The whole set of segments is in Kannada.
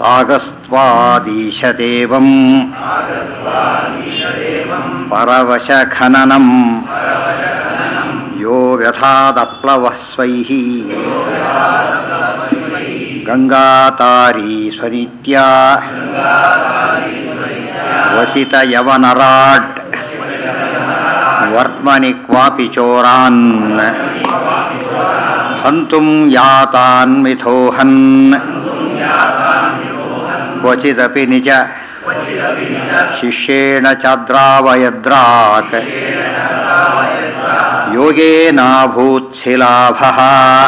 ಸಾಗಸ್ತ್ವಾದೀಶದೇವಂ ಪರವಶಖನನಂ ಯೋ ವ್ಯಥಾದಪ್ಲವಃ ಸ್ವೈಃ ಗಂಗಾತಾರೀ ಸ್ವನಿತ್ಯಾ ವಸಿತಯವನರಾಟ್ ವರ್ತಮನಿ ಕ್ವಾಪಿ ಚೋರಾನ್ ಹಂತುಂ ಯಾತಾನ್ ಮಿಥೋಹನ್ ಕ್ವಚಿದಪಿ ನಿಜ ಶಿಷ್ಯೇಣ ಚಾದ್ರಾವಯದ್ರಾಕ್ ಯೋಗೇನಾಭೂತ್ಸಿಲಾಭಃ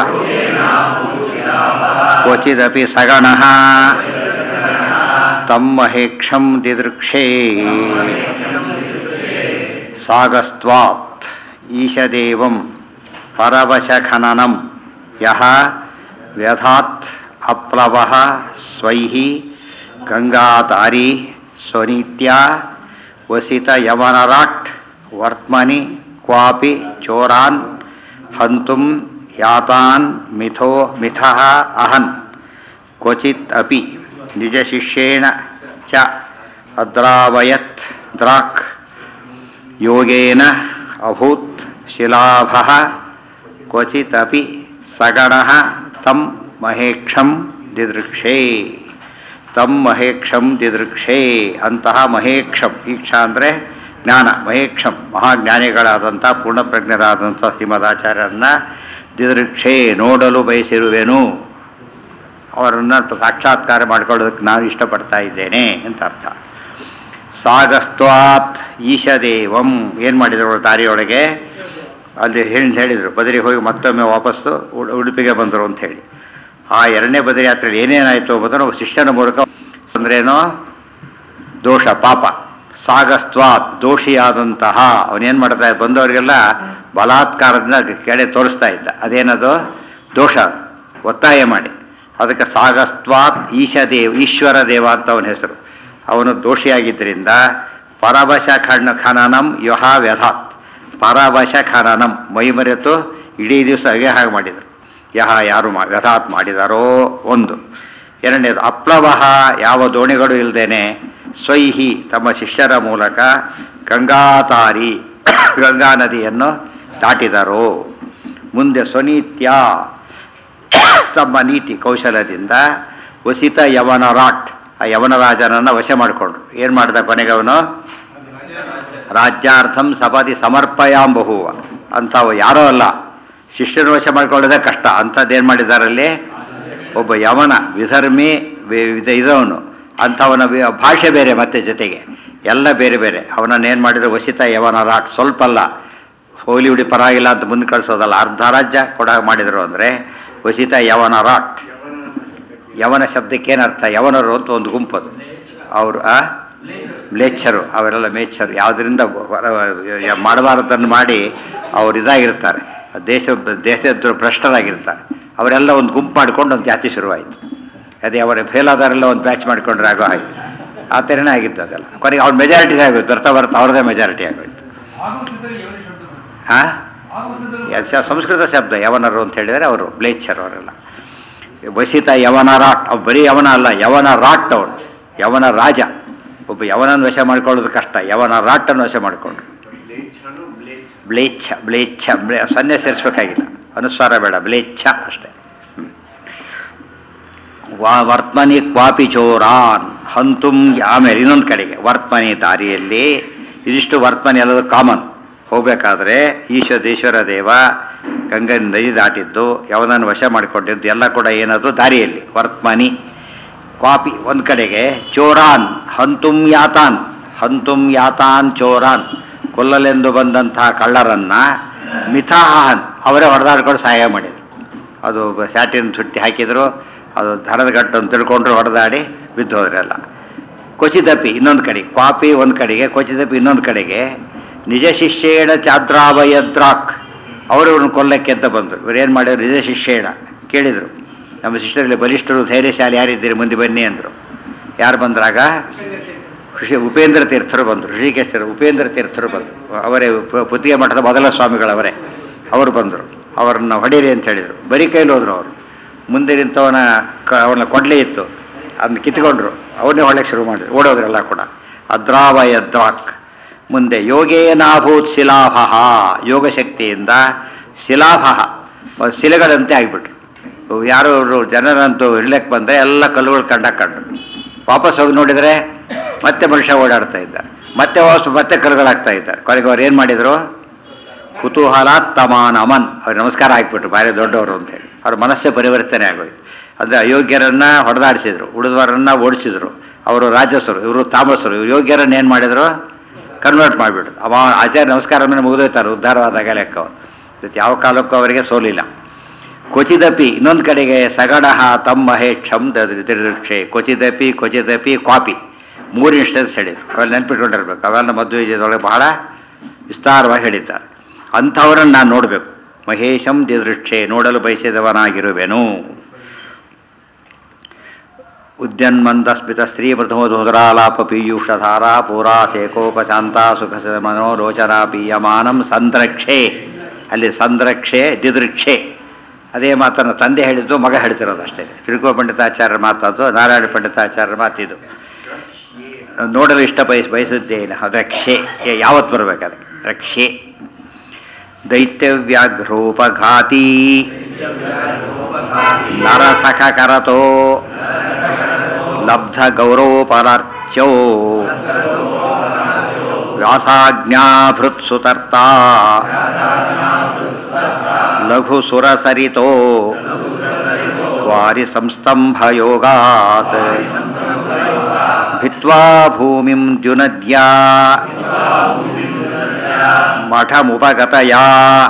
ಕ್ವಚಿದಪಿ ಸಗಣಃ ತಮ್ಮಹೇಕ್ಷಂ ದಿದೃಕ್ಷೇ ಸಾಗಸ್ತ್ವಾತ್ ಈಶದೇವಂ ಪರವಶಖನನಂ ಯಃ ವ್ಯಥಾತ್ ಅಪ್ಲವಃ ಸ್ವೈಃ ಗಂಗಾತಾರೀ ಸ್ವನಿತ್ಯಾ ವಸಿತಯವನರಾಟ್ ವರ್ತಮನಿ ಕ್ವಾಪಿ ಚೋರಾನ್ ಹಂತುಂ ಯಾತಾನ್ ಮಿಥಃ ಅಹನ್ ಕ್ವಚಿತ್ ಅಪಿ ನಿಜಶಿಷ್ಯೇಣ ಚ ಅದ್ರಾವಯತ್ ದ್ರಾಕ್ ಯೋಗೇನ ಅಭೂತ್ ಶಿಲಾಭಃ ಕ್ವಚಿತ್ ಅಪಿ ಸಗಣಃ ತಂ ಮಹೇಕ್ಷಂ ದಿದೃಕ್ಷೇ ಅಂತಹ ಮಹೇಕ್ಷಂ ಈಕ್ಷ ಅಂದರೆ ಜ್ಞಾನ ಮಹೇಕ್ಷಂ ಮಹಾಜ್ಞಾನಿಗಳಾದಂಥ ಪೂರ್ಣಪ್ರಜ್ಞರಾದಂಥ ಶ್ರೀಮದಾಚಾರ್ಯರನ್ನ ದಿದೃಕ್ಷೇ ನೋಡಲು ಬಯಸಿರುವೆನು, ಅವರನ್ನು ಸಾಕ್ಷಾತ್ಕಾರ ಮಾಡಿಕೊಳ್ಳೋದಕ್ಕೆ ನಾನು ಇಷ್ಟಪಡ್ತಾ ಇದ್ದೇನೆ ಅಂತ ಅರ್ಥ. ಸಾಗಸ್ತ್ವಾತ್ ಈಶದೇವಂ ಏನು ಮಾಡಿದರು ದಾರಿಯೊಳಗೆ ಅಲ್ಲಿ ಹೇಳಿದರು, ಬದರಿಗೆ ಹೋಗಿ ಮತ್ತೊಮ್ಮೆ ವಾಪಸ್ಸು ಉಡುಪಿಗೆ ಬಂದರು ಅಂತ ಹೇಳಿ. ಆ ಎರಡನೇ ಬದರಿ ಯಾತ್ರೆಯಲ್ಲಿ ಏನೇನಾಯಿತು ಎಂಬುದನ್ನು ಶಿಷ್ಯನ ಮೂಲಕ ಅಂದ್ರೇನೋ ದೋಷ ಪಾಪ. ಸಾಗಸ್ತ್ವಾತ್ ದೋಷಿಯಾದಂತಹ ಅವನೇನು ಮಾಡ್ತಾ ಬಂದವರಿಗೆಲ್ಲ ಬಲಾತ್ಕಾರದಿಂದ ಕೆಡೆ ತೋರಿಸ್ತಾ ಇದ್ದ, ಅದೇನದು ದೋಷ, ಒತ್ತಾಯ ಮಾಡಿ. ಅದಕ್ಕೆ ಸಾಗಸ್ತ್ವಾತ್ ಈಶ್ವರ ದೇವ ಅಂತ ಅವನ ಹೆಸರು. ಅವನು ದೋಷಿಯಾಗಿದ್ದರಿಂದ ಖನನಂ ಯಹ ವ್ಯಥಾತ್ ಖನನಂ ಮೈಮರೆತು ಇಡೀ ದಿವಸ ಹಾಗೆ ಮಾಡಿದರು. ಯಹ ಯಾರು ವ್ಯಥಾತ್ ಮಾಡಿದಾರೋ ಒಂದು. ಎರಡನೇದು ಅಪ್ಲವಃ ಯಾವ ದೋಣಿಗಳು ಇಲ್ಲದೇನೆ ಸ್ವೈಹಿ ತಮ್ಮ ಶಿಷ್ಯರ ಮೂಲಕ ಗಂಗಾತಾರಿ ಗಂಗಾ ನದಿಯನ್ನು ದಾಟಿದರೋ. ಮುಂದೆ ಸ್ವನೀತ್ಯ ತಮ್ಮ ನೀತಿ ಕೌಶಲದಿಂದ ವಸಿತ ಯವನರಾಟ್ ಆ ಯವನರಾಜನನ್ನು ವಶ ಮಾಡಿಕೊಂಡ್ರು. ಏನು ಮಾಡಿದ ಕೊನೆಗೆ ಅವನು ರಾಜ್ಯಾರ್ಥಂ ಸಪದಿ ಸಮರ್ಪಯಾಂಬಹುವ ಅಂಥವು ಯಾರೋ ಅಲ್ಲ, ಶಿಷ್ಯನ ವಶ ಮಾಡಿಕೊಳ್ಳೋದೇ ಕಷ್ಟ. ಅಂಥದ್ದೇನು ಮಾಡಿದಾರಲ್ಲಿ ಒಬ್ಬ ಯವನ ವಿಧರ್ಮಿ ಇದವನು, ಅಂಥವನ ಭಾಷೆ ಬೇರೆ ಮತ್ತೆ ಜೊತೆಗೆ ಎಲ್ಲ ಬೇರೆ ಬೇರೆ. ಅವನನ್ನೇನು ಮಾಡಿದ್ರು ವಸಿತ ಯವನರಾಟ್, ಸ್ವಲ್ಪ ಅಲ್ಲ ಹೋಲಿ ಉಡಿ ಪರವಾಗಿಲ್ಲ ಅಂತ ಮುಂದೆ ಕಳಿಸೋದಲ್ಲ, ಅರ್ಧ ರಾಜ್ಯ ಕೊಡ ಮಾಡಿದರು ಅಂದರೆ ವಸಿತ ಯವನರಾಟ್. ಯವನ ಶಬ್ದಕ್ಕೇನರ್ಥ, ಯವನರು ಅಂತ ಒಂದು ಗುಂಪದು. ಅವರು ಮ್ಲೇಚ್ಛರು, ಅವರೆಲ್ಲ ಮೇಚ್ಛರು, ಯಾವುದರಿಂದ ಮಾಡಬಾರದನ್ನು ಮಾಡಿ ಅವರು ಇದಾಗಿರ್ತಾರೆ, ದೇಶದ ಭ್ರಷ್ಟರಾಗಿರ್ತಾರೆ. ಅವರೆಲ್ಲ ಒಂದು ಗುಂಪು ಮಾಡಿಕೊಂಡು ಒಂದು ಜಾತಿ ಶುರುವಾಯಿತು. ಅದೇ ಅವರ ಫೇಲ್ ಆದವರೆಲ್ಲ ಒಂದು ಬ್ಯಾಚ್ ಮಾಡಿಕೊಂಡ್ರೆ ಆಗೋ ಹಾಗೆ ಆ ಥರನೇ ಆಗಿತ್ತು. ಅದೆಲ್ಲ ಕೊನೆಗೆ ಅವ್ರ ಮೆಜಾರಿಟಿ ಆಗೋಯ್ತು, ಬರ್ತಾ ಅವ್ರದ್ದೇ ಮೆಜಾರಿಟಿ ಆಗೋಯ್ತು. ಸಂಸ್ಕೃತ ಶಬ್ದ ಯವನರು ಅಂತ ಹೇಳಿದರೆ ಅವರು ಬ್ಲೇಚ್ಛರು ಅವರೆಲ್ಲ. ವಸಿತ ಯವನರಾಟ್, ಅವು ಬರೀ ಯವನ ಅಲ್ಲ, ಯವನ ರಾಟ್ ಅವನು, ಯವನ ರಾಜ. ಒಬ್ಬ ಯವನನ್ನು ವಶ ಮಾಡ್ಕೊಳ್ಳೋದು ಕಷ್ಟ, ಯವನ ರಾಟನ್ನು ವಶ ಮಾಡಿಕೊಂಡ್ರು. ಬ್ಲೇಚ್ಛ ಸೊನ್ನೆ ಸೇರಿಸ್ಬೇಕಾಗಿಲ್ಲ, ಅನುಸ್ವಾರ ಬೇಡ, ಬ್ಲೇಚ್ಛ ಅಷ್ಟೇ. ವರ್ತಮನಿ ಕ್ವಾಪಿ ಚೋರಾನ್ ಹಂತುಂ. ಆಮೇಲೆ ಇನ್ನೊಂದು ಕಡೆಗೆ ವರ್ತಮನಿ ದಾರಿಯಲ್ಲಿ ಇದಿಷ್ಟು ವರ್ತಮನಿ ಎಲ್ಲದು ಕಾಮನ್. ಹೋಗಬೇಕಾದ್ರೆ ಈಶ್ವರ ದೇವ ಗಂಗಾ ನದಿ ದಾಟಿದ್ದು, ಯವನನ್ನು ವಶ ಮಾಡಿಕೊಂಡಿದ್ದು ಎಲ್ಲ ಕೂಡ ಏನದು ದಾರಿಯಲ್ಲಿ ವರ್ತಮನಿ. ಕ್ವಾಪಿ ಒಂದು ಕಡೆಗೆ, ಚೋರಾನ್ ಹಂತುಂ ಯಾತಾನ್ ಚೋರಾನ್ ಕೊಲ್ಲಲೆಂದು ಬಂದಂತಹ ಕಳ್ಳರನ್ನು ಮಿಥಾಹನ್ ಅವರೇ ಹೊಡೆದಾಡ್ಕೊಂಡು ಸಹಾಯ ಮಾಡಿದರು. ಅದು ಸ್ಯಾಟಿನ ಸುಟ್ಟಿ ಹಾಕಿದರು, ಅದು ಧರದ ಗಟ್ಟನ್ನು ತಿಳ್ಕೊಂಡ್ರು, ಹೊಡೆದಾಡಿ ಬಿದ್ದು ಹೋದ್ರೆಲ್ಲ. ಕ್ವಚಿದಪಿ ಇನ್ನೊಂದು ಕಡೆ, ಕ್ವಾಪಿ ಒಂದು ಕಡೆಗೆ, ಕ್ವಚಿದಪಿ ಇನ್ನೊಂದು ಕಡೆಗೆ. ನಿಜ ಶಿಷ್ಯೇಣ ಚಾದ್ರಾವಯದ್ರಾಕ್ ಅವರವ್ರನ್ನ ಕೊಲ್ಲಕ್ಕೆ ಅಂತ ಬಂದರು. ಇವರೇನು ಮಾಡಿದ್ರು, ನಿಜ ಶಿಷ್ಯೇಣ ಕೇಳಿದರು, ನಮ್ಮ ಶಿಷ್ಯರಲ್ಲಿ ಬಲಿಷ್ಠರು ಧೈರ್ಯಶಾಲಿ ಯಾರಿದ್ದೀರಿ ಮುಂದೆ ಬನ್ನಿ ಅಂದರು. ಯಾರು ಬಂದ್ರಾಗ ಉಪೇಂದ್ರ ತೀರ್ಥರು ಬಂದರು, ಋಷಿಕೇಶ್ವರ ಉಪೇಂದ್ರ ತೀರ್ಥರು ಬಂದರು. ಅವರೇ ಪುತ್ತಿಗೆ ಮಠದ ಮೊದಲ ಸ್ವಾಮಿಗಳವರೇ, ಅವರು ಬಂದರು. ಅವರನ್ನು ಹೊಡೀರಿ ಅಂತ ಹೇಳಿದರು. ಬರೀ ಕೈಲಿ ಹೋದರು ಅವರು. ಮುಂದೆ ನಿಂತವನ ಕೊಡಲಿ ಇತ್ತು, ಅದನ್ನ ಕಿತ್ಕೊಂಡ್ರು, ಅವನ್ನೇ ಹೊಳ್ಳೆಗೆ ಶುರು ಮಾಡಿದ್ರು, ಓಡೋದ್ರೆಲ್ಲ ಕೂಡ. ಅದ್ರಾವಯದ್ರಾಕ್. ಮುಂದೆ ಯೋಗೇನಾಭೂತ್ ಶಿಲಾಭಃ, ಯೋಗಶಕ್ತಿಯಿಂದ ಶಿಲಾಭಃ, ಶಿಲೆಗಳಂತೆ ಆಗಿಬಿಟ್ರು. ಯಾರು ಜನರಂತೂ ಇರ್ಲಿಕ್ಕೆ ಬಂದರೆ ಎಲ್ಲ ಕಲ್ಲುಗಳು ಕಂಡ್ರು. ವಾಪಸ್ ಹೋಗಿ ನೋಡಿದರೆ ಮತ್ತೆ ಮನುಷ್ಯ ಓಡಾಡ್ತಾ ಇದ್ದಾರೆ, ಮತ್ತೆ ಕಲ್ಲುಗಳಾಗ್ತಾ ಇದ್ದಾರೆ. ಕೊನೆಗೆ ಅವ್ರು ಏನು ಮಾಡಿದರು? ಕುತೂಹಲ ತಮಾನ್ ಅಮನ್, ಅವ್ರು ನಮಸ್ಕಾರ ಹಾಕ್ಬಿಟ್ರು, ಭಾರಿ ದೊಡ್ಡವರು ಅಂತೇಳಿ. ಅವ್ರ ಮನಸ್ಸೇ ಪರಿವರ್ತನೆ ಆಗೋಯ್ತು. ಅಂದರೆ ಅಯೋಗ್ಯರನ್ನು ಹೊಡೆದಾಡಿಸಿದ್ರು, ಉಳಿದವರನ್ನು ಓಡಿಸಿದ್ರು. ಅವರು ರಾಜಸರು, ಇವರು ತಾಮಸರು. ಇವರು ಯೋಗ್ಯರನ್ನು ಏನು ಮಾಡಿದರು? ಕನ್ವರ್ಟ್ ಮಾಡಿಬಿಟ್ರು. ಆಚಾರ್ಯ ನಮಸ್ಕಾರ ಮೇಲೆ ಮುಗಿದೋಯ್ತಾರೆ, ಉದ್ಧಾರವಾದಾಗ ಲೆಕ್ಕ. ಯಾವ ಕಾಲಕ್ಕೂ ಅವರಿಗೆ ಸೋಲಿಲ್ಲ. ಕ್ವಚಿದಪಿ, ಇನ್ನೊಂದು ಕಡೆಗೆ ಸಗಡಹ ತಮ್ಮಹೇ ಕ್ಷಮ್ ದಿದೃಕ್ಷೆ, ಕ್ವಚಿದಪಿ ಕ್ವಾಪಿ, 3 ಇನ್ಸ್ಟೆನ್ಸ್ ಹೇಳಿದ್ರು. ಅವೆಲ್ಲ ನೆನ್ಪಿಟ್ಕೊಂಡಿರ್ಬೇಕು. ಅವೆಲ್ಲ ಮಧ್ವ ವಿಜಯದೊಳಗೆ ಬಹಳ ವಿಸ್ತಾರವಾಗಿ ಹೇಳಿದ್ದಾರೆ. ಅಂಥವ್ರನ್ನು ನಾನು ನೋಡಬೇಕು. ಮಹೇಶಂ ದಿದೃಕ್ಷೆ, ನೋಡಲು ಬಯಸಿದವನಾಗಿರುವೆನು. ಉದ್ಯನ್ಮಂದಸ್ಮಿತ ಸ್ತ್ರೀ ಪ್ರಥಮೋಧುರಾಲಾಪ ಪೀಯೂಷಧಾರ ಪೂರಾ ಸೇಕೋಪಶಾಂತ ಸುಖ ಮನೋರೋಚನಾ ಪೀಯಮಾನಂ ಸಂದ್ರಕ್ಷೆ. ಅಲ್ಲಿ ಸಂದ್ರಕ್ಷೆ ದಿದೃಕ್ಷೆ ಅದೇ ಮಾತನ್ನು ತಂದೆ ಹೇಳಿದ್ದು, ಮಗ ಹೇಳ್ತಿರೋದು ಅಷ್ಟೇ. ತಿರುಕೋ ಪಂಡಿತಾಚಾರ್ಯರ ಮಾತದ್ದು, ನಾರಾಯಣ ಪಂಡಿತಾಚಾರ್ಯರ ಮಾತಿದು. ನೋಡಲು ಬಯಸುತ್ತೇನೆ. ರಕ್ಷೆ ಯಾವತ್ತು ಬರಬೇಕು? ಅದಕ್ಕೆ ರಕ್ಷೆ. ದೈತ್ಯವ್ಯಾಘ್ರೋಪಘಾತಿ ನರಸಖ ಕರತೋ ಲಬ್ಧ ಗೌರವೋಪಲಾರ್ಚ್ಯೋ ವ್ಯಾಸಾಜ್ಞಾಭೃತ್ಸುತರ್ತ ಲಘು ಸುರಸರಿತೋ ವಾರಿ ಸಂಸ್ತಂಭಯೋಗಾತ್ ಭಿತ್ವಾ ಭೂಮಿಂ ದ್ಯುನದ್ಯಾ ಮಠಮುಪಗತಯಾ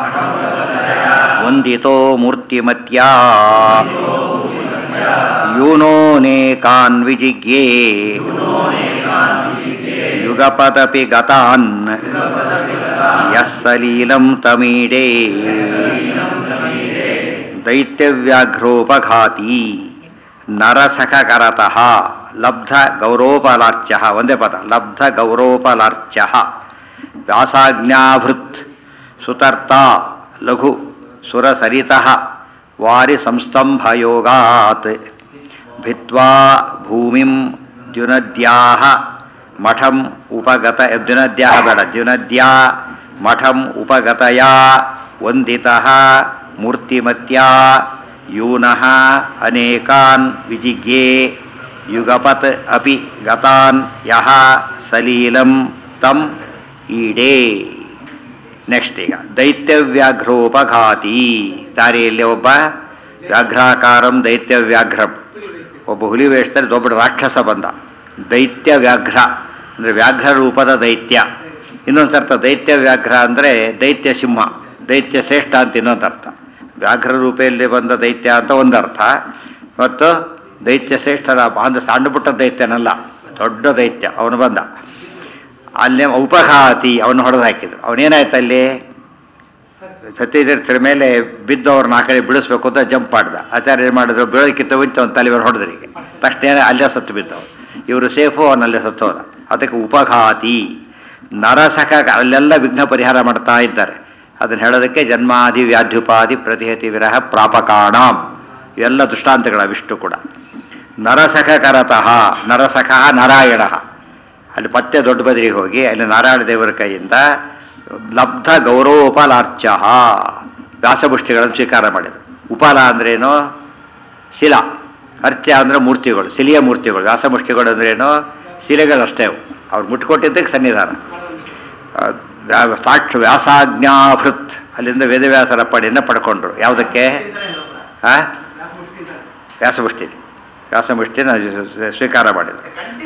ವಂದಿತೋ ಮೂರ್ತಿಮತ್ಯಾ ಯೂನೋನೇಕಾನ್ ವಿಜಿಗ್ಯೇ ಯುಗಪದಪಿ ಗತಾನ್ ಯಃ ಸಲೀಲಂ ತಮೀಡೇ ದೈತ್ಯವ್ಯಾಘ್ರೋಪಘಾತಿ ನರಸಖಕರತಃ ಲಬ್ಧ ಗೌರೋಪಲಾರ್ಚ್ಯ. ಒಂದೇ ಪದ, ಲಬ್ಧ ಗೌರೋಪಲಾರ್ಚ್ಯ. ವ್ಯಾಸಾಜ್ಞಾಭೃತ್ ಸುತರ್ತ ಲಘು ಸುರಸರಿತಃ ವಾರಿ ಸಂಸ್ತಂಭಯೋಗಾತ್ ಭಿತ್ವಾ ಭೂಮಿಂ ದ್ಯುನದ್ಯಾಹ ಮಠಂ ಉಪಗತ. ದ್ಯುನದ್ಯಾಹ ಬೇಡ, ದ್ಯುನದ್ಯಾ ಮಠಂ ಉಪಗತಯಾ ವಂದಿತಃ ಮೂರ್ತಿಮತ್ಯಾ ಯೂನಃ ಅನೇಕಾನ್ ವಿಜಿಗ್ಯೇ ಯುಗಪತ್ ಅಪಿ ಗತಾನ್ ಯಹ ಸಲೀಲಂ ತಂ ಈಡೇ. ನೆಕ್ಸ್ಟ್ ಈಗ ದೈತ್ಯವ್ಯಾಘ್ರೋಪಘಾತಿ. ದಾರಿಯಲ್ಲಿ ಒಬ್ಬ ವ್ಯಾಘ್ರಾಕಾರಂ ದೈತ್ಯವ್ಯಾಘ್ರಂ, ಒಬ್ಬ ಹುಲಿ ವೇಷದಲ್ಲಿ ಒಬ್ಬ ರಾಕ್ಷಸ ಬಂದ. ದೈತ್ಯ ವ್ಯಾಘ್ರ ಅಂದರೆ ವ್ಯಾಘ್ರ ರೂಪದ ದೈತ್ಯ. ಇನ್ನೊಂದು ಅರ್ಥ ದೈತ್ಯ ವ್ಯಾಘ್ರ ಅಂದರೆ ದೈತ್ಯ ಸಿಂಹ, ದೈತ್ಯ ಶ್ರೇಷ್ಠ ಅಂತ ಇನ್ನೊಂದು ಅರ್ಥ. ವ್ಯಾಘ್ರ ರೂಪದಲ್ಲಿ ಬಂದ ದೈತ್ಯ ಅಂತ ಒಂದು ಅರ್ಥ, ಮತ್ತು ದೈತ್ಯ ಶ್ರೇಷ್ಠನ ಅಂದರೆ ಸಣ್ಣ ಪುಟ್ಟ ದೈತ್ಯನಲ್ಲ, ದೊಡ್ಡ ದೈತ್ಯ ಅವನು ಬಂದ. ಅಲ್ಲೇ ಉಪಘಾತಿ, ಅವನು ಹೊಡೆದು ಹಾಕಿದ್ರು. ಅವನೇನಾಯ್ತು, ಅಲ್ಲಿ ಸತ್ಯತೀರ್ಥರ ಮೇಲೆ ಬಿದ್ದು ಅವ್ರನ್ನ ಆ ಕಡೆ ಬಿಡಿಸ್ಬೇಕು ಅಂತ ಜಂಪ್ ಮಾಡ್ದ. ಆಚಾರ್ಯ ಏನು ಮಾಡಿದ್ರು, ಬೀಳೋದಕ್ಕಿಂತ ಮುಂಚೆ ಅವ್ನು ತಲೆವರು ಹೊಡೆದ್ರು. ಈಗ ತಕ್ಷಣ ಅಲ್ಲೇ ಸತ್ತು ಬಿದ್ದವು. ಇವರು ಸೇಫು, ಅವನಲ್ಲೇ ಸತ್ತು ಹೋದ. ಅದಕ್ಕೆ ಉಪಘಾತಿ. ನರಸಖ, ಅಲ್ಲೆಲ್ಲ ವಿಘ್ನ ಪರಿಹಾರ ಮಾಡ್ತಾ ಇದ್ದಾರೆ. ಅದನ್ನು ಹೇಳೋದಕ್ಕೆ ಜನ್ಮಾದಿ ವ್ಯಾಧ್ಯುಪಾದಿ ಪ್ರತಿಹತಿ ವಿರಹ ಪ್ರಾಪಕಾಣಾಂ ಇವೆಲ್ಲ ದೃಷ್ಟಾಂತಗಳ ವಿಷ್ಣು ಕೂಡ. ನರಸಖ ಕರತಃ, ನರಸಖ ನಾರಾಯಣ. ಅಲ್ಲಿ ಮತ್ತೆ ದೊಡ್ಡ ಬದರಿಗೆ ಹೋಗಿ ಅಲ್ಲಿ ನಾರಾಯಣ ದೇವರ ಕೈಯಿಂದ ಲಬ್ಧ ಗೌರವೋಪಲಾರ್ಚ ವ್ಯಾಸಮುಷ್ಟಿಗಳನ್ನು ಸ್ವೀಕಾರ ಮಾಡಿದರು. ಉಪಲ ಅಂದ್ರೇನು? ಶಿಲಾ. ಅರ್ಚ್ಯ ಅಂದರೆ ಮೂರ್ತಿಗಳು, ಶಿಲೆಯ ಮೂರ್ತಿಗಳು. ವ್ಯಾಸಮುಷ್ಟಿಗಳು ಅಂದ್ರೇನು? ಶಿಲೆಗಳಷ್ಟೇ. ಅವ್ರು ಮುಟ್ಕೊಟ್ಟಿದ್ದಕ್ಕೆ ಸನ್ನಿಧಾನ. ಸಾಕ್ಷ ವ್ಯಾಸಾಜ್ಞಾಭೃತ್, ಅಲ್ಲಿಂದ ವೇದವ್ಯಾಸರ ಪಡೆಯನ್ನು ಪಡ್ಕೊಂಡ್ರು. ಯಾವುದಕ್ಕೆ? ವ್ಯಾಸಮುಷ್ಟಿನ ಸ್ವೀಕಾರ ಮಾಡಿದರು.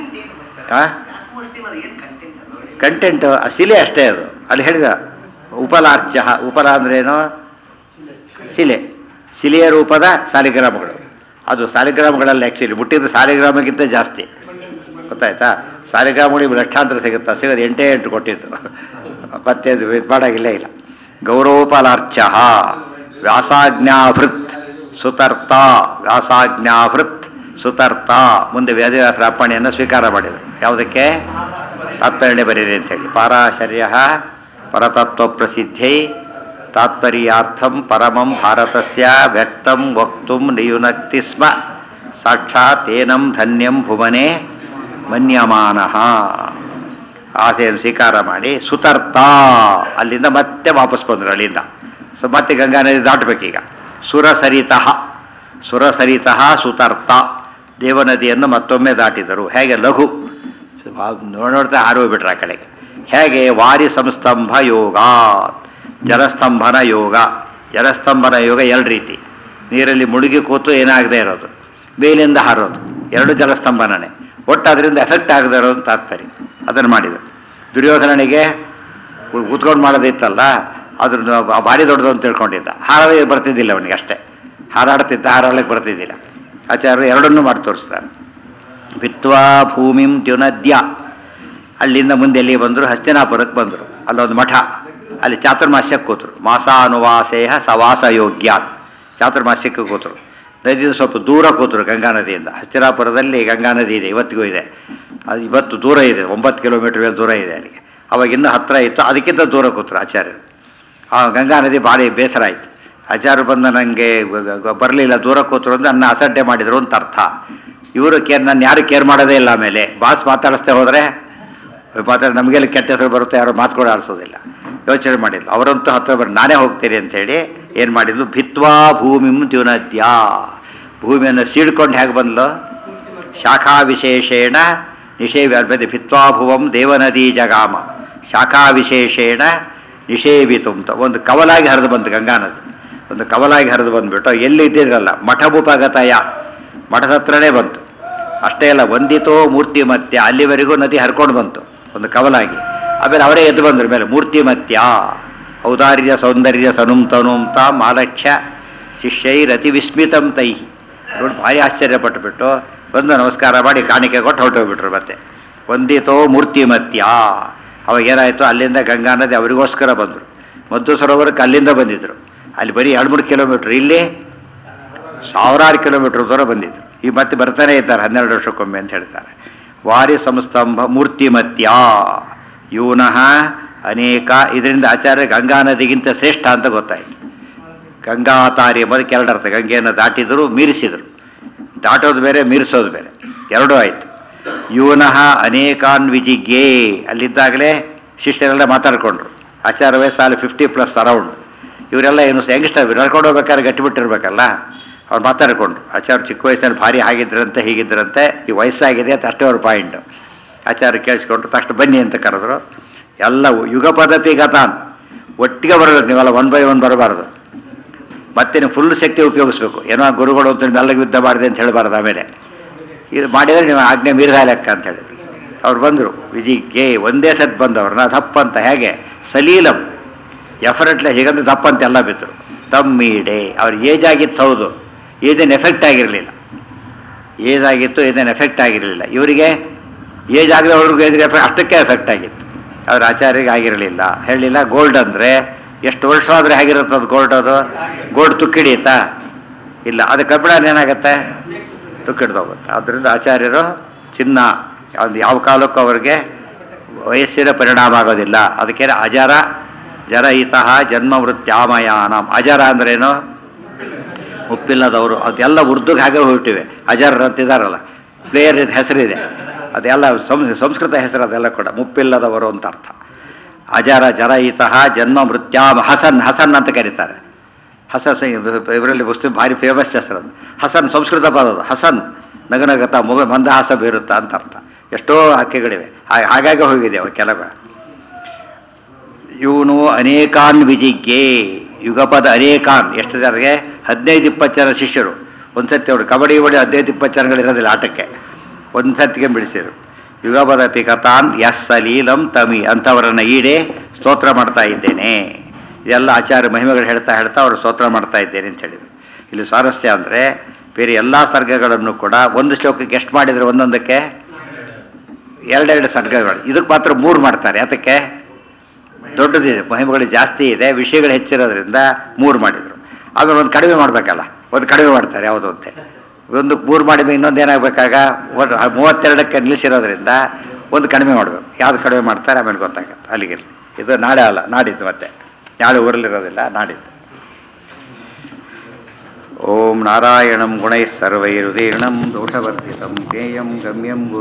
ಕಂಟೆಂಟ್ ಶಿಲೆ ಅಷ್ಟೇ ಅದು. ಅಲ್ಲಿ ಹೇಳಿದ ಉಪಲಾರ್ಚ್ಯ. ಉಪಲ ಅಂದ್ರೇನು? ಶಿಲೆ, ಶಿಲೆಯ ರೂಪದ ಸಾಲಿಗ್ರಾಮಗಳು. ಅದು ಸಾಲಿಗ್ರಾಮಗಳಲ್ಲಿ ಆ್ಯಕ್ಚುಲಿ ಮುಟ್ಟಿದ್ದು ಸಾಲಿಗ್ರಾಮಕ್ಕಿಂತ ಜಾಸ್ತಿ, ಗೊತ್ತಾಯ್ತಾ? ಸಾಲಿಗ್ರಾಮಗಳಿಗೆ ಲಕ್ಷಾಂತರ ಸಿಗೋದು 8 ಕೊಟ್ಟಿತ್ತು. ಮತ್ತೆ ಅದು ಮಾಡಾಗಿಲ್ಲ. ಇಲ್ಲ. ಗೌರವೋಪಲಾರ್ಚ್ಯ ವ್ಯಾಸಾಜ್ಞಾಭೃತ್ ಸುತರ್ತ, ವ್ಯಾಸಾಜ್ಞಾಭೃತ್ ಸುತರ್ತ. ಮುಂದೆ ವೇದವ್ಯಾಸರ ಅಪ್ಪಣೆಯನ್ನು ಸ್ವೀಕಾರ ಮಾಡಿದರು. ಯಾವುದಕ್ಕೆ? ತಾತ್ಪರ್ಯ ಬರೀರಿ ಅಂಥೇಳಿ. ಪಾರಾಶರ್ಯ ಪರತತ್ವ ಪ್ರಸಿದ್ಧೈ ತಾತ್ಪರ್ಯಾರ್ಥಂ ಪರಮಂ ಭಾರತಸ್ಯ ವ್ಯಕ್ತಂ ವಕ್ತುಂ ನಿಯುನಕ್ತಿ ಸ್ಮ ಸಾಕ್ಷಾತ್ ಏನಂ ಧನ್ಯಂ ಭುವನೆ ಮನ್ಯಮಾನಃ. ಆಸೆಯನ್ನು ಸ್ವೀಕಾರ ಮಾಡಿ ಸುತರ್ತ ಅಲ್ಲಿಂದ ಮತ್ತೆ ವಾಪಸ್ ಬಂದರು. ಅಲ್ಲಿಂದ ಮತ್ತೆ ಗಂಗಾ ನದಿ ದಾಟಬೇಕೀಗ. ಸುರಸರಿತಃ ಸುತರ್ತ ದೇವನದಿಯನ್ನು ಮತ್ತೊಮ್ಮೆ ದಾಟಿದರು. ಹೇಗೆ ಲಘು ನೋಡ್ತಾ ಹಾರೋಗ್ಬಿಟ್ರೆ ಆ ಕಡೆಗೆ. ಹೇಗೆ ವಾರಿ ಸಂಸ್ತಂಭ ಯೋಗ, ಜಲಸ್ತಂಭನ ಯೋಗ. ಜಲಸ್ತಂಭನ ಯೋಗ ಎರಡು ರೀತಿ. ನೀರಲ್ಲಿ ಮುಳುಗಿ ಕೂತು ಏನಾಗದೇ ಇರೋದು, ಮೇಲಿಂದ ಹಾರೋದು, ಎರಡು ಜಲಸ್ತಂಭನೇ. ಒಟ್ಟು ಅದರಿಂದ ಎಫೆಕ್ಟ್ ಆಗದೆ ಇರೋದು ತಾತ್ಪರ್ಯ. ಅದನ್ನು ಮಾಡಿದರು. ದುರ್ಯೋಧನನಿಗೆ ಕೂತ್ಕೊಂಡು ಮಾಡೋದಿತ್ತಲ್ಲ, ಅದ್ರ ಭಾರಿ ದೊಡ್ಡದು ಅಂತ ತಿಳ್ಕೊಂಡಿದ್ದ. ಹಾರೋದಕ್ಕೆ ಬರ್ತಿದ್ದಿಲ್ಲ ಅವನಿಗೆ, ಅಷ್ಟೇ ಹಾರಾಡ್ತಿದ್ದ, ಹಾರಾಡಲಿಕ್ಕೆ ಬರ್ತಿದ್ದಿಲ್ಲ. ಆಚಾರ್ಯರು ಎರಡನ್ನೂ ಮಾಡಿ ತೋರಿಸ್ತಾರೆ. ಭಿತ್ವಾ ಭೂಮಿಂ ದ್ಯುನದ್ಯ. ಅಲ್ಲಿಂದ ಮುಂದೆ ಎಲ್ಲಿ ಬಂದರು? ಹಸ್ತಿನಾಪುರಕ್ಕೆ ಬಂದರು. ಅಲ್ಲೊಂದು ಮಠ, ಅಲ್ಲಿ ಚಾತುರ್ಮಾಸ್ಯಕ್ಕೆ ಕೂತರು. ಮಾಸಾನುವಾಸೇಹ ಸವಾಸ ಯೋಗ್ಯ. ಚಾತುರ್ಮಾಸ್ಯಕ್ಕೆ ಕೂತರು. ನದಿಯಿಂದ ಸ್ವಲ್ಪ ದೂರ ಕೂತರು ಗಂಗಾ ನದಿಯಿಂದ. ಹಸ್ತಿನಾಪುರದಲ್ಲಿ ಗಂಗಾ ನದಿ ಇದೆ, ಇವತ್ತಿಗೂ ಇದೆ. ಅದು ಇವತ್ತು ದೂರ ಇದೆ, 9 ಕಿಲೋಮೀಟರ್ ದೂರ ಇದೆ ಅಲ್ಲಿಗೆ. ಅವಾಗ ಇನ್ನೂ ಹತ್ತಿರ ಇತ್ತು, ಅದಕ್ಕಿಂತ ದೂರ ಕೂತರು ಆಚಾರ್ಯರು. ಆ ಗಂಗಾ ನದಿ ಭಾರಿ ಬೇಸರ ಆಯಿತು. ಆಚಾರ್ಯರು ಬಂದ ನನಗೆ ಬರಲಿಲ್ಲ, ದೂರ ಕೂತರು ಅಂದರೆ ನನ್ನ ಅಸಡ್ಡೆ ಮಾಡಿದರು ಅಂತ ಅರ್ಥ. ಇವರು ನನ್ನ ಯಾರು ಕೇರ್ ಮಾಡೋದೇ ಇಲ್ಲ. ಆಮೇಲೆ ಬಾಸ್ ಮಾತಾಡಿಸ್ದೆ ಹೋದರೆ ನಮಗೆಲ್ಲ ಕೆಟ್ಟ ಹೆಸರು ಬರುತ್ತೆ, ಯಾರು ಮಾತುಗಳು ಆಡಿಸೋದಿಲ್ಲ. ಯೋಚನೆ ಮಾಡಿದ್ಲು. ಅವರಂತೂ ಹತ್ತಿರ ಬರ್ ನಾನೇ ಹೋಗ್ತೀನಿ ಅಂಥೇಳಿ ಏನು ಮಾಡಿದ್ಲು? ಭಿತ್ವಾ ಭೂಮಿಂ ದ್ಯುನದ್ಯ. ಭೂಮಿಯನ್ನು ಸೀಡ್ಕೊಂಡು ಹೇಗೆ ಬಂದ್ಲು? ಶಾಖಾ ವಿಶೇಷೇಣ ನಿಷೇವಿ ಭಿತ್ವಾ ಭುವಂ ದೇವನದಿ ಜಗಾಮ ಶಾಖಾ ವಿಶೇಷೇಣ ನಿಷೇವಿತು ಅಂತ ಒಂದು ಕವಲಾಗಿ ಹರಿದು ಬಂತು ಗಂಗಾ ನದಿ. ಒಂದು ಕವಲಾಗಿ ಹರಿದು ಬಂದುಬಿಟ್ಟು ಎಲ್ಲಿ ಇದ್ದಿದ್ರಲ್ಲ ಮಠಭೂಪಗತಯ, ಮಠದ ಹತ್ರನೇ ಬಂತು. ಅಷ್ಟೇ ಅಲ್ಲ, ವಂದಿತೋ ಮೂರ್ತಿ ಮತ್ಯ, ಅಲ್ಲಿವರೆಗೂ ನದಿ ಹರ್ಕೊಂಡು ಬಂತು ಒಂದು ಕವಲಾಗಿ. ಆಮೇಲೆ ಅವರೇ ಎದ್ದು ಬಂದರು ಮೇಲೆ ಮೂರ್ತಿ ಮತ್ಯ. ಔದಾರ್ಯ ಸೌಂದರ್ಯ ಸನುಂ ತನುಂತ ಮಾಲಕ್ಷ್ಯ ಶಿಷ್ಯೈರತಿ ವಿಸ್ಮಿತಂ ತೈಹಿ. ನೋಡಿ ಭಾರಿ ಆಶ್ಚರ್ಯಪಟ್ಟುಬಿಟ್ಟು ಬಂದು ನಮಸ್ಕಾರ ಮಾಡಿ ಕಾಣಿಕೆ ಕೊಟ್ಟು ಹೊರಟೋಗ್ಬಿಟ್ರು. ಮತ್ತೆ ವಂದಿತೋ ಮೂರ್ತಿ ಮತ್ಯ. ಅವಾಗೇನಾಯಿತು? ಅಲ್ಲಿಂದ ಗಂಗಾ ನದಿ ಅವರಿಗೋಸ್ಕರ ಬಂದರು. ಮದ್ದು ಸರೋವರಕ್ಕೆ ಅಲ್ಲಿಂದ ಬಂದಿದ್ದರು. ಅಲ್ಲಿ ಬರೀ 2-3 ಕಿಲೋಮೀಟ್ರ್, ಇಲ್ಲಿ 1000 ಕಿಲೋಮೀಟ್ರ್ ದೂರ ಬಂದಿದ್ದರು. ಈ ಮತ್ತೆ ಬರ್ತಾನೆ ಇದ್ದಾರೆ 12 ವರ್ಷಕ್ಕೊಮ್ಮೆ ಅಂತ ಹೇಳ್ತಾರೆ. ವಾರಿ ಸಂಸ್ತಂಭ ಮೂರ್ತಿಮತ್ಯ ಯೂನಃ ಅನೇಕ. ಇದರಿಂದ ಆಚಾರ್ಯ ಗಂಗಾ ನದಿಗಿಂತ ಶ್ರೇಷ್ಠ ಅಂತ ಗೊತ್ತಾಯಿತು. ಗಂಗಾತಾರಿ ಎಂಬುದಕ್ಕೆ ಎರಡು ಅರ್ಥ. ಗಂಗೆಯನ್ನು ದಾಟಿದರು, ಮೀರಿಸಿದರು. ದಾಟೋದು ಬೇರೆ, ಮೀರಿಸೋದು ಬೇರೆ, ಎರಡೂ ಆಯಿತು. ಯೂನಃ ಅನೇಕಾನ್ ವಿಜಿಗ್ಗೆ. ಅಲ್ಲಿದ್ದಾಗಲೇ ಶಿಷ್ಯರೆಲ್ಲ ಮಾತಾಡ್ಕೊಂಡ್ರು. ಆಚಾರ್ಯ ವಯಸ್ಸಲ್ಲಿ 50+ ಅರೌಂಡ್. ಇವರೆಲ್ಲ ಏನು ಯಂಗ್ಸ್ಟರ್, ನಡ್ಕೊಂಡು ಹೋಗ್ಬೇಕಾದ್ರೆ ಗಟ್ಟಿಬಿಟ್ಟಿರ್ಬೇಕಲ್ಲ, ಅವ್ರು ಮಾತಾಡ್ಕೊಂಡ್ರು. ಆಚಾರ್ಯ ಚಿಕ್ಕ ವಯಸ್ಸಿನಲ್ಲಿ ಭಾರಿ ಆಗಿದ್ರಂತೆ, ಹೀಗಿದ್ರಂತೆ, ಈ ವಯಸ್ಸಾಗಿದೆ ಅಂತ ಅಷ್ಟೇ ಅವ್ರ ಪಾಯಿಂಟು. ಆಚಾರ್ಯ ಕೇಳಿಸ್ಕೊಂಡ್ರು. ತಕ್ಷಣ ಬನ್ನಿ ಅಂತ ಕರೆದ್ರು. ಎಲ್ಲ ಯುಗ ಪದ್ಧತಿ ಗತಾನ್ ಒಟ್ಟಿಗೆ ಬರಬೇಕು. ನೀವೆಲ್ಲ 1 by 1 ಬರಬಾರ್ದು. ಮತ್ತೆ ನೀವು ಫುಲ್ ಶಕ್ತಿ ಉಪಯೋಗಿಸ್ಬೇಕು. ಏನೋ ಗುರುಗಳು ಅಂತ ಮೆಲ್ಲಗೆ ಯುದ್ಧ ಮಾಡಿದೆ ಅಂತ ಹೇಳಬಾರ್ದು. ಆಮೇಲೆ ಇದು ಮಾಡಿದರೆ ನೀವು ಆಜ್ಞೆ ಮೀರಿದ ಲೆಕ್ಕ ಅಂತ ಹೇಳಿದ್ರು. ಅವ್ರು ಬಂದರು ವಿಜಿಗೆ. ಒಂದೇ ಸತ್ ಬಂದವ್ರನ್ನ ದಪ್ಪ ಅಂತ. ಹೇಗೆ? ಸಲೀಲಂ ಎಫರೆಟ್ಲೆ ಹೀಗಂದ್ರೆ ದಪ್ಪ ಅಂತ ಎಲ್ಲ ಬಿದ್ದರು. ತಮ್ಮೀಡೆ. ಅವ್ರು ಏಜ್ ಆಗಿತ್ತು, ಹೌದು, ಏದೇನು ಎಫೆಕ್ಟ್ ಆಗಿರಲಿಲ್ಲ. ಏಜ್ ಆಗಿತ್ತು, ಏದೇನು ಎಫೆಕ್ಟ್ ಆಗಿರಲಿಲ್ಲ. ಇವರಿಗೆ ಏಜ್ ಆಗದೆ ಅವ್ರಿಗೆ ಏಜ್ ಅಷ್ಟಕ್ಕೆ ಎಫೆಕ್ಟ್ ಆಗಿತ್ತು. ಅವ್ರ ಆಚಾರ್ಯರಿಗೆ ಆಗಿರಲಿಲ್ಲ. ಹೇಳಲಿಲ್ಲ. ಗೋಲ್ಡ್ ಅಂದರೆ ಎಷ್ಟು ವರ್ಷ ಆದರೆ ಹೇಗಿರುತ್ತೆ ಅದು ಗೋಲ್ಡ್? ಅದು ಗೋಲ್ಡ್ ತುಕ್ಕಿಡಿಯುತ್ತಾ? ಇಲ್ಲ. ಅದು ಕಬ್ಬಿಣ ಏನಾಗುತ್ತೆ? ತುಕ್ಕಿಡ್ದೋಗುತ್ತೆ. ಆದ್ದರಿಂದ ಆಚಾರ್ಯರು ಚಿನ್ನ ಒಂದು ಯಾವ ಕಾಲಕ್ಕೂ ಅವ್ರಿಗೆ ವಯಸ್ಸಿನ ಪರಿಣಾಮ ಆಗೋದಿಲ್ಲ. ಅದಕ್ಕೆ ಅಜರ ಜರಯಿತಃ ಜನ್ಮ ವೃತ್ಯಾಮಯಾನಂ. ಅಜರ ಅಂದ್ರೇನು? ಮುಪ್ಪಿಲ್ಲದವರು. ಅದೆಲ್ಲ ಉರ್ದುಗೆ ಹಾಗೆ ಹೊರಟಿವೆ. ಅಜರ್ ಅಂತಿದ್ದಾರಲ್ಲ, ಪ್ಲೇಯರ್ ಹೆಸರಿದೆ, ಅದೆಲ್ಲ ಸಂಸ್ಕೃತ ಹೆಸರು. ಅದೆಲ್ಲ ಕೂಡ ಮುಪ್ಪಿಲ್ಲದವರು ಅಂತ ಅರ್ಥ. ಅಜರ ಜರಯಿತಃ ಜನ್ಮ ಮೃತ್ಯಾಮ. ಹಸನ್, ಹಸನ್ ಅಂತ ಕರೀತಾರೆ. ಹಸನ್ ಇವರಲ್ಲಿ ವಸ್ತು ಭಾರಿ ಫೇಮಸ್ ಹೆಸರು ಅದು. ಹಸನ್ ಸಂಸ್ಕೃತ ಪದದು. ಹಸನ್ ನಗನಗತ ಮಂದಹಾಸ ಬೀರುತ್ತಾ ಅಂತ ಅರ್ಥ. ಎಷ್ಟೋ ಹಕ್ಕಿಗಳಿವೆ, ಹಾಗಾಗಿ ಹೋಗಿದೆ ಅವ ಕೆಲವು. ಇವನು ಅನೇಕಾನ್ ವಿಜಿಗ್ಗೆ. ಯುಗಪದ ಅನೇಕಾನ್. ಎಷ್ಟು ಜನರಿಗೆ? 15-20 ಜನ ಶಿಷ್ಯರು. ಒಂದು ಸತಿ ಅವರು ಕಬಡ್ಡಿ 15-20 ಜನಗಳಿರೋದಿಲ್ಲ ಆಟಕ್ಕೆ. ಒಂದು ಸತಿಗೆ ಬಿಡಿಸಿದರು. ಯುಗಪದ ಪಿಕತಾನ್ ಯಸ್ ಸಲೀಲಂ ತಮಿ. ಅಂಥವರನ್ನು ಈಡೇ ಸ್ತೋತ್ರ ಮಾಡ್ತಾ ಇದ್ದೇನೆ. ಇದೆಲ್ಲ ಆಚಾರ್ಯ ಮಹಿಮೆಗಳು ಹೇಳ್ತಾ ಅವರು ಸ್ತೋತ್ರ ಮಾಡ್ತಾ ಇದ್ದೇನೆ ಅಂತ ಹೇಳಿದರು. ಇಲ್ಲಿ ಸ್ವಾರಸ್ಯ ಅಂದರೆ ಬೇರೆ ಎಲ್ಲ ಸರ್ಗಗಳನ್ನು ಕೂಡ ಒಂದು ಶ್ಲೋಕಕ್ಕೆ ಎಷ್ಟು ಮಾಡಿದರೆ ಒಂದೊಂದಕ್ಕೆ 2 ಸರ್ಗಗಳು. ಇದಕ್ಕೆ ಮಾತ್ರ 3 ಮಾಡ್ತಾರೆ. ಅದಕ್ಕೆ ದೊಡ್ಡದಿದೆ, ಮಹಿಮೆಗಳು ಜಾಸ್ತಿ ಇದೆ, ವಿಷಯಗಳು ಹೆಚ್ಚಿರೋದ್ರಿಂದ 3 ಮಾಡಿದರು. ಆಮೇಲೆ ಒಂದು ಕಡಿಮೆ ಮಾಡಬೇಕಲ್ಲ, ಒಂದು ಕಡಿಮೆ ಮಾಡ್ತಾರೆ ಯಾವುದು ಅಂತೇಳಿ. ಒಂದು 3 ಮಾಡಿದ್ರೆ ಇನ್ನೊಂದು ಏನಾಗಬೇಕಾಗ 32ಕ್ಕೆ ನಿಲ್ಲಿಸಿರೋದ್ರಿಂದ ಒಂದು ಕಡಿಮೆ ಮಾಡಬೇಕು. ಯಾವುದು ಕಡಿಮೆ ಮಾಡ್ತಾರೆ ಆಮೇಲೆ ಗೊತ್ತಾಗತ್ತೆ. ಅಲ್ಲಿಗೆ ಇದು ನಾಳೆ ಅಲ್ಲ, ನಾಡಿದ್ದು. ಮತ್ತೆ ನಾಳೆ ಊರಲ್ಲಿರೋದಿಲ್ಲ, ನಾಡಿದ್ದು. ಓಂ ನಾರಾಯಣಂ ಗುಣೈಃ ಸರ್ವೈರುದೀರ್ಣಂ ದೋಷವರ್ಜಿತಂ ಜ್ಞೇಯಂ ಗಮ್ಯಂ